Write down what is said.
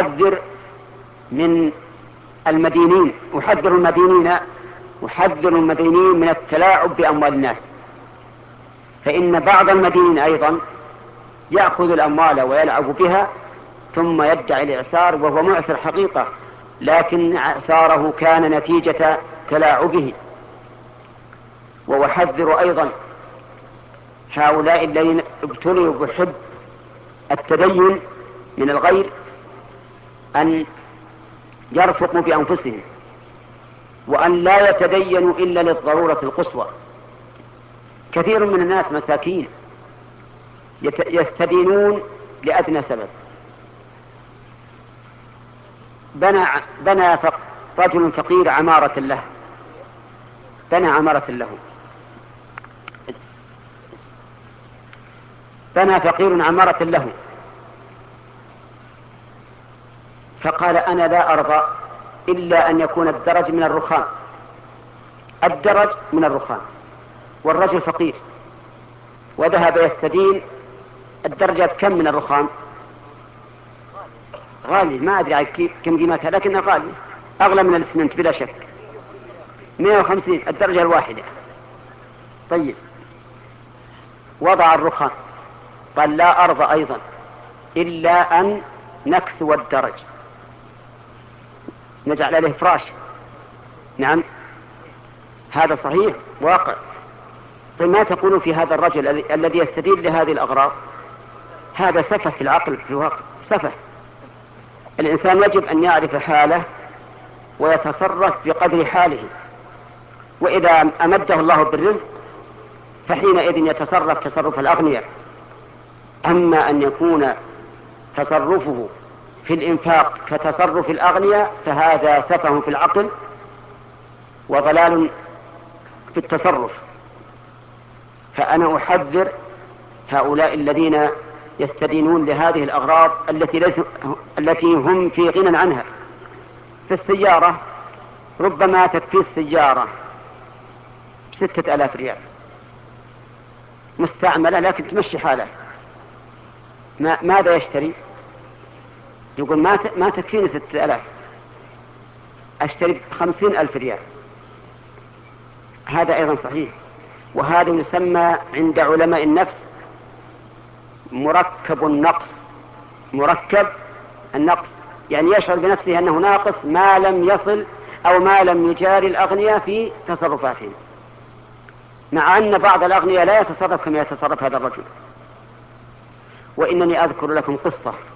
أحذر من المدينين، أحذر المدينين من التلاعب بأموال الناس، فإن بعض المدينين أيضا يأخذ الأموال ويلعب بها ثم يدعي الإعسار وهو معسر حقيقة، لكن إعساره كان نتيجة تلاعبه. وأحذر أيضا هؤلاء الذين ابتلوا بحب التدين من الغير أن يرفقوا بأنفسهم، وأن لا يتدينوا إلا للضرورة القصوى. كثير من الناس مساكين يستدينون لأدنى سبب. بنى رجل فقير عمارة له، بنى فقير عمارة له، فقال أنا لا أرضى إلا أن يكون الدرج من الرخام، والرجل فقير وذهب يستدين. الدرجة كم من الرخام؟ غالي، ما أدري كم قيمتها، لكنها غالي، أغلى من الإسمنت بلا شك، 150 الدرجة الواحدة. طيب، وضع الرخام، قال لا أرضى أيضا إلا أن نكسو الدرج، نجعل عليه فراش. نعم، هذا صحيح واقع. طيب، ما تقولون في هذا الرجل الذي يستدين لهذه الأغراض؟ هذا سفه في العقل، في الواقع سفه. الإنسان يجب أن يعرف حاله ويتصرف بقدر حاله، وإذا أمده الله بالرزق فحينئذ يتصرف تصرف الأغنياء. أما أن يكون تصرفه في الإنفاق كتصرف الأغنياء فهذا سفه في العقل وضلال في التصرف. فأنا أحذر هؤلاء الذين يستدينون لهذه الأغراض التي هم في غنى عنها. في السيارة ربما تكفي السيارة 6000 ريال مستعملة لكن تمشي حاله، ماذا يشتري؟ يقول ما تكفيني 6000، أشتري 50,000 ريال. هذا أيضا صحيح، وهذا يسمى عند علماء النفس مركب النقص، يعني يشعر بنفسه أنه ناقص ما لم يصل أو ما لم يجاري الأغنياء في تصرفاتهم، مع أن بعض الأغنياء لا يتصرف كما يتصرف هذا الرجل. وإنني أذكر لكم قصة